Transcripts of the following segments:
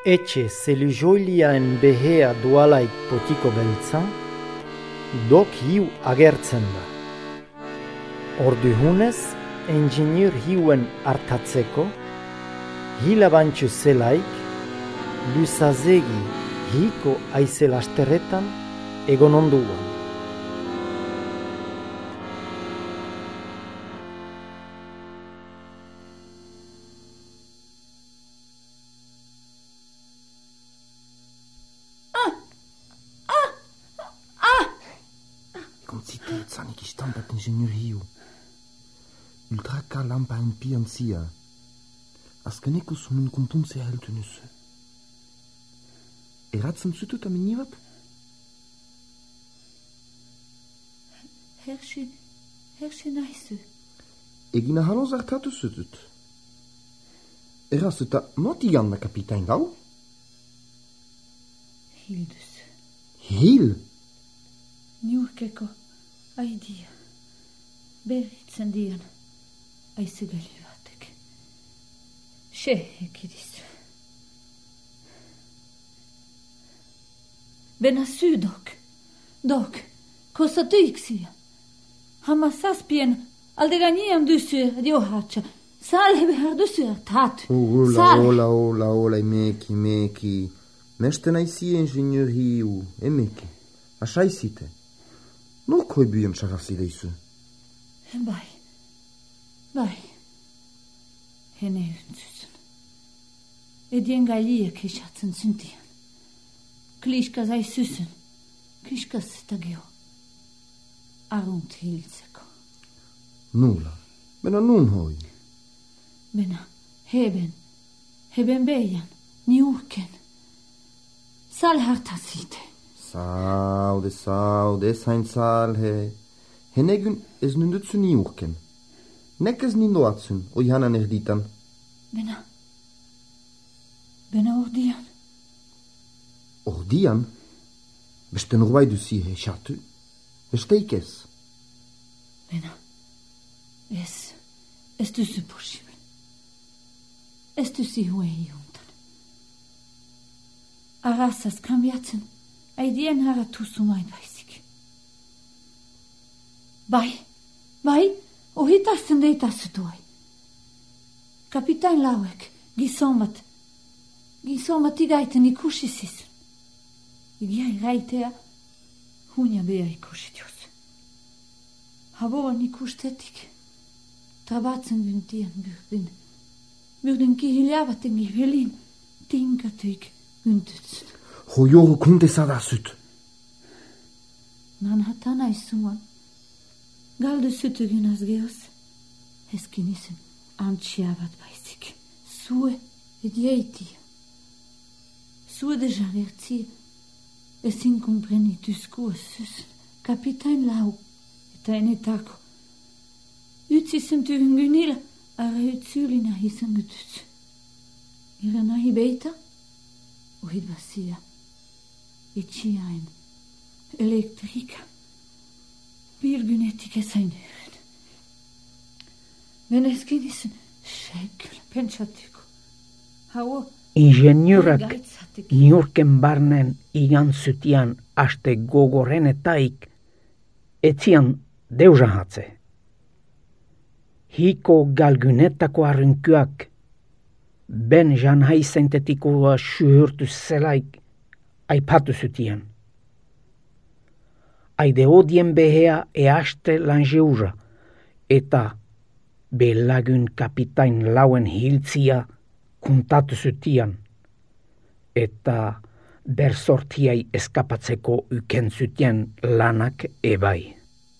etxe zelujoiliaen behea dualaik potiko beltza, dok hiu agertzen da. Orduhunez, ingenieur hiuen hartatzeko, hilabantxu zelaik, luzazegi hiko aizelasterretan egon onduan. Zanik istampat ingenieur hiu. Ultraka lampa en piantzia. Azkeneko zumen konpontzea heltu nuzu. Eratzen zutut amini bat? Hersi nahizu. Egina haloz hartatu zutut. Erazuta moti janna kapitain gau? Hil dus. Hil? Niurkeko. Aidia, berritzen dian, aizegali batek. Ekidiz. Bena sy, dok, kosatu iksia. Hama saspien, aldeganian dusu diohatsa, salhe behar dusu tatu. Ola, meki. Mesten aisi ingenieur hiu, emeki, asaisite. No koi büyüm şakası değilsin. Bai. Hene ünsüsün. Edien galiye kişatsın süntiyen. Klişka zay süsün. Klişka stagio. Arunt hilseko. Nula. Bena nun hoi. Bena heben beyan. Niurken. Sal hartasite. Saude, sein salhe. Henegün ez nündütsü niurken. Nekez nindoatsün, o jana nerditan. Bena ordian. Ordian? Beste norbei dusi he şatü? Beste ikes? Bena, es dusi possible. Es dusi huei juntan. Arasas cambiatzen. Aidien hara tusumain vaisik. Bai, ohitasın deitası tuai. Kapitain lauek, gisomat igaiten ikusisis. Igiai raitea, hunia bea ikusitios. Havoan ikustetik, tabatsen gyntien byrdin kihiljaavaten gihelin, tinkatyik gyntytsen. Hojoru kunde sadasyt. Nanhatana isuman. Galdu sütügün azgeos. Heskinisin antşiavat baisik. Sue edieiti. Sue de javerti. Esin compreni tuskuos süsün. Kapitain lau. Eta enetako. Ytsisim tyhyn gynillä. Ara ytsylina hisan gytyts. Irana hibeita. Ohid vasia. Etsiain, elektrika, birgynetika sainyyren. Veneskinisin, shekel, pensatyko. Ingenieurak niurken barnen igan sytian aste gogorene taik, etsian deusahatse. Hiko galgynetako arrynkyak, ben janhaisentetikoa syhyrtys selaik, aipatu sytien. Aide odien behea easte langeura, eta belagyn kapitain lauen hiltsia kuntatu sytien, eta bersortiai eskapatzeko yken sytien lanak ebai.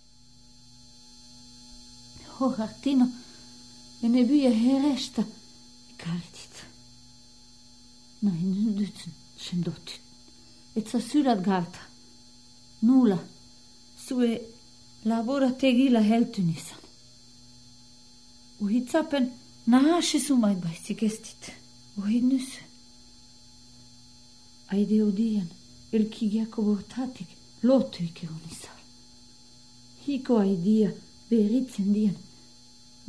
Hohartino, enebyä heresta, karitit. Näin nyt sen dotyt. Et sa sydät galta. Nulla. Sue labora tegila heltynisan. Uhitsapen nahashi sumain baisi kestit. Uhidnys. Aide odian elkigiako bortatik lotuike unisar. Hiko aidia beritsen dien.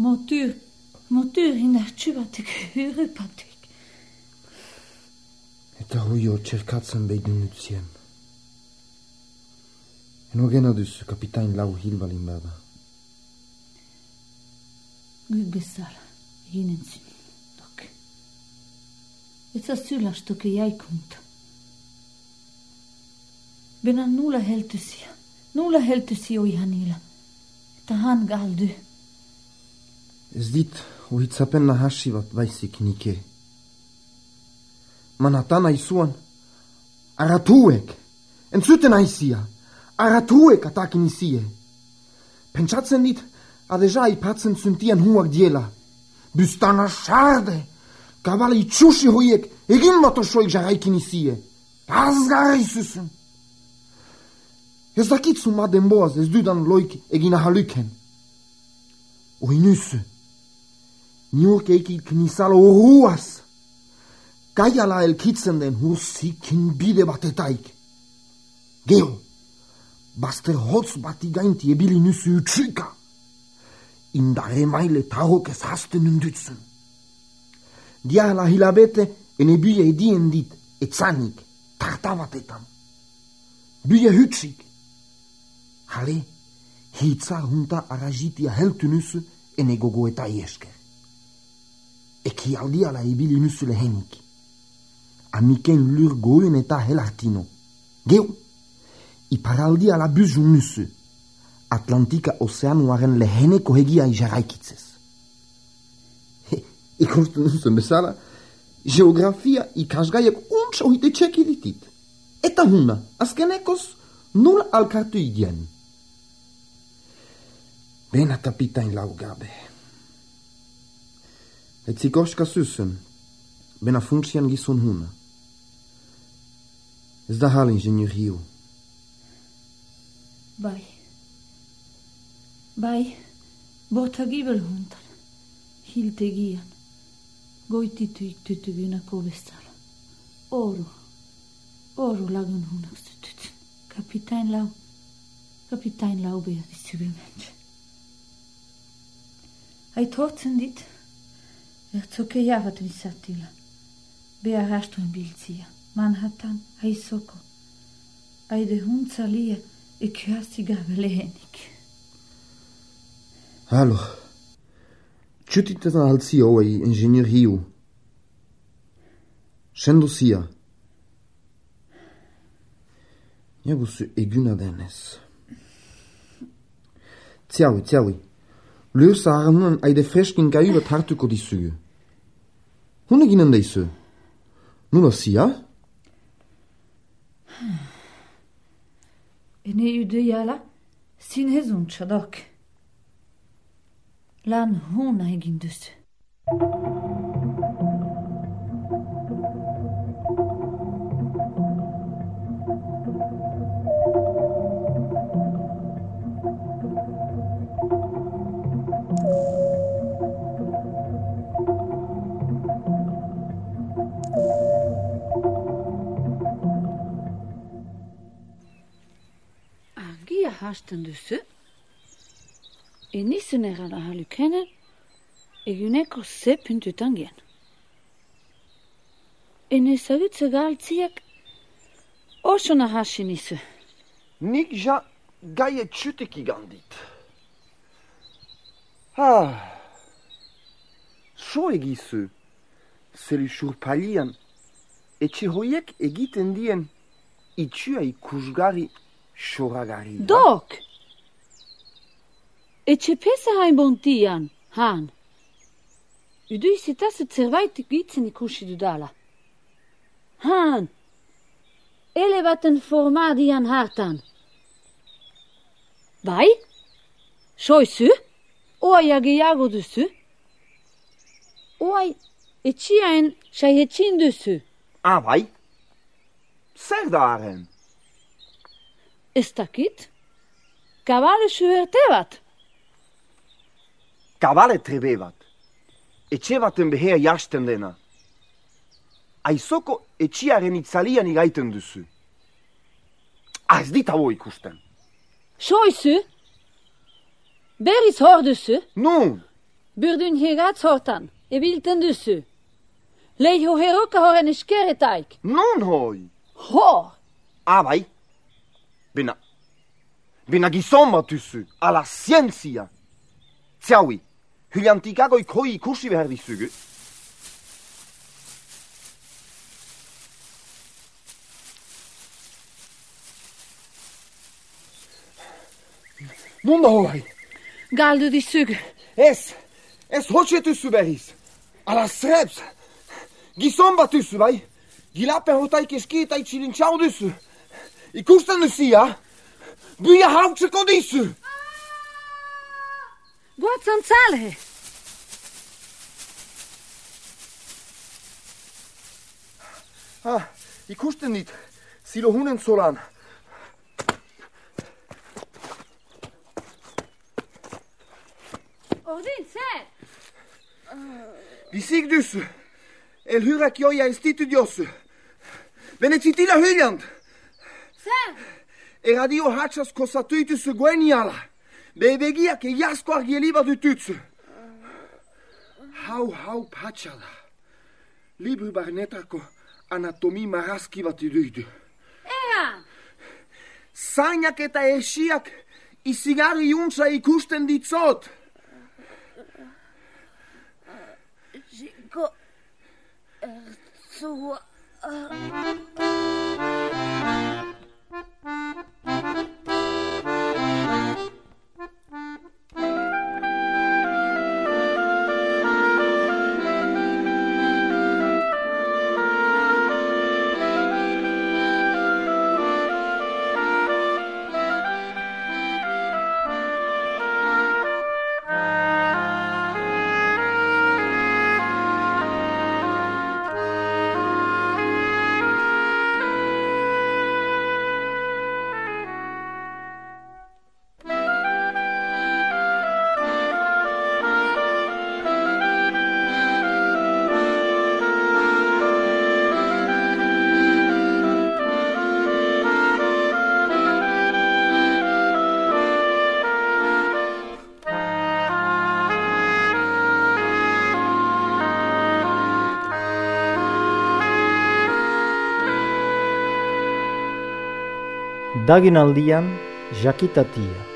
Motyr hinna tsyvatek hyrypatik. Eta hoio cercatzen behin nutzien. Eno gena dus kapitain lau hilbalin bada. Guk bezala, egin entzun, dok. Eta zulastoke jaikunta. Bena nulla heltusia oi hanila. Eta han galdu. Ez dit, ohitzapen nahasi bat baizik nike. Manatan aizuan, aratuek, entzuten aizia, aratuek atakin izie. Pentsatzen dit, adeja aipatzen zuntian huak diela. Bustana sarde, kabala itxusi hoiek, egin motosoik jarraikin izie. Azgarra izuzen. Ez dakitzu maden boaz ez dudan loik egin ahaluken. Oinusu, niurk eikik knisalo oruaz. Gaiala elkitzen den hurzikin bide batetaik. Geo, baster hotz bati gainti ebili nusu utsika. Indare maile tahok ez hasten undutzen. Diala hilabete ene bie edien dit etzanik, tartabatetan. Bie hutsik. Hale, hitza hunta arajitia heltu nusu ene gogoeta iesker. Eki aldiala ebili nusu lehenik. Amiken lur goen eta helartino. Geu, iparaldi ala buzun nusu. Atlantika ozeanuaren leheneko hegia jarraikitzez. Ikusten nusen bezala, geografia ikasgaiak untsa ohite txeki ditit. Eta huna, azkenekoz, nul alkartu idien. Bena kapitain lau gabe. Etzikoska zuzen, bena funksian gizon huna. Ez da hal ingenieur hiu. Bai, bota gibel huntan. Hilte gian. Goitituik tutugunako bezala. Oru lagun hunak zututen. Kapitain lau behar dizuge mensch. Ait hortzen dit, erzoke javat visatila. Behar hastuen biltzia. Manhattan, Aisoko. Aide huntzalia e kyasiga lehenik. Hallo. Txutitetan altzi oai ingenieur hiu. Sendo sia. Jagusu eguna denez. Tjaui. Leusa haranuan aide freskin gaiubat hartuko dizugu. Hune ginen deizu? Nula sia? Ene udejala sin hezun txadok. Lan huna egin duzu. Agia hasten duzu? Enizen erala halukenen, eguneko ze puntutan gen. Ene zagutze galtziak, osona hasin izu. Nik ja gaie txutek igandit. So egizu, zelu surpalian, etxe hoiek egiten dien itxua ikusgari soragari. Dok! Etxe pesa hain bontian, han. Udu izetaz zerbait gitzen ikusi dudala. Han! Ele baten formadian hartan. Bai? Soizu? Oai ageago duzu? Oai etxiaen saihetxin duzu? Bai? Zer da haren? Ez dakit? Kabale suerte bat? Kabale trebe bat. Etxe baten beher jasten dena. Aizoko etxiaren itzalian igaiten duzu. Ez dit hau ikusten. Soizu? Berriz hor duzu? Nun! Burdun hegatz hortan, ebilten duzu. Leho heruka horen eskeretaik. Non hoi. Hor. Bai. Bena gizon bat duzu, ala zientzia. Ziaui, hyliantikagoi koi ikusi behar dizugu. Non da hoi. Galdu dizugu. Ez hotxe duzu berriz. Ala sreps. Gizon bat duzu, bai? Gilapen hotaik eski eta itxilintxau duzu. Ikusten duzi, ja? Buia hautzeko dizu. Guatzan zale. Ikusten dit. Zilo hunen zolan. Ordin, zer? Bizik duzu. El hyrek joia institudiosu. Benetzitila hyljand. Zer? Radio hatxas kosatuituzu gueniala. Bebegiak jasko argieliba dututzu. Hau patxala. Libru barnetako anatomi maraski bat iduidu. Ea! Zainak eta esiak izigari juntza ikusten ditzot. Ziko ertzua... Dagin aldian, jakitatia.